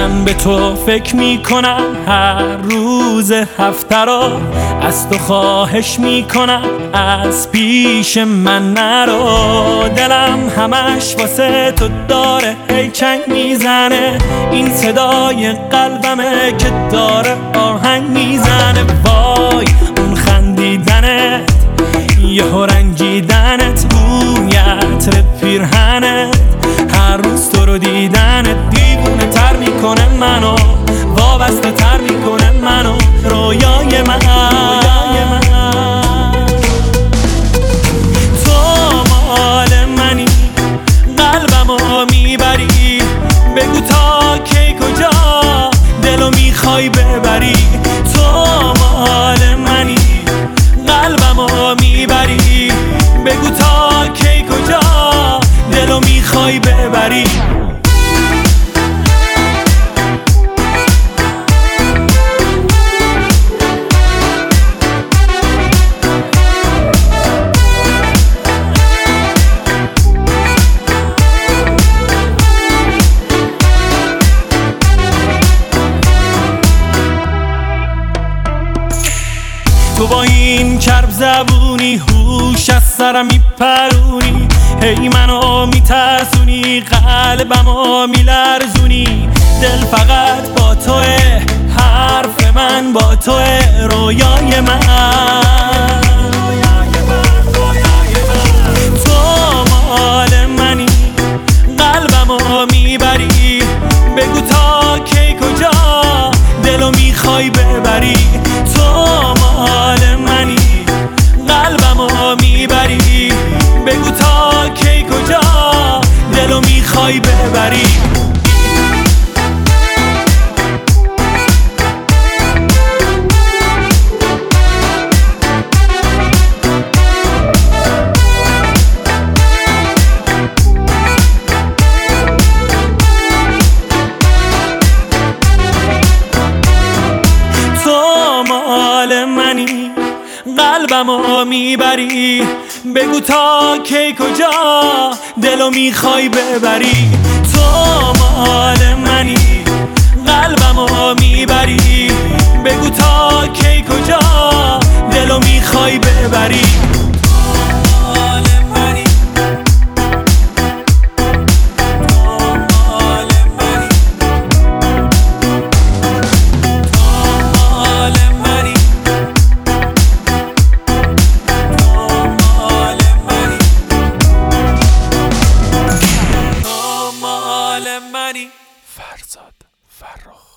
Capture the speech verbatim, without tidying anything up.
من به تو فکر میکنم هر روز هفته را، از تو خواهش میکنم از پیش من نرو. دلم همش واسه تو داره هی چنگ میزنه، این صدای قلبمه که داره آهنگ میزنه. وای اون خندیدنت، یهو رنجیدنت، بوی عطر پیرهنت، هر روز تو رو دیدنت دیوونه تر میکنه منو، وابسته تر میکنه منو، رویای من. تو مال منی، قلبمو میبری، بگو تا کی کجا دلو میخوای ببری. تو مال منی، قلبمو میبری، بگو تا کی کجا دلو میخوای ببری. تو با این کرب زبونی هوش از سرم میپرونی، هی منو میترسونی، قلبمو میلرزونی. دل فقط با توه، حرف من با توه، رویای من. تو مال منی، قلبمو میبری، بگو تا کی کجا دلو میخوای ببری. تو مال منی، قلبمو میبری، بگو تا کی کجا دلو میخوای ببری. قلبمو میبری، بگو تا کی کجا دلو میخوای ببری. تو مال منی، قلبمو میبری، بگو تا کی کجا دلو میخوای ببری. فرزاد فرخ.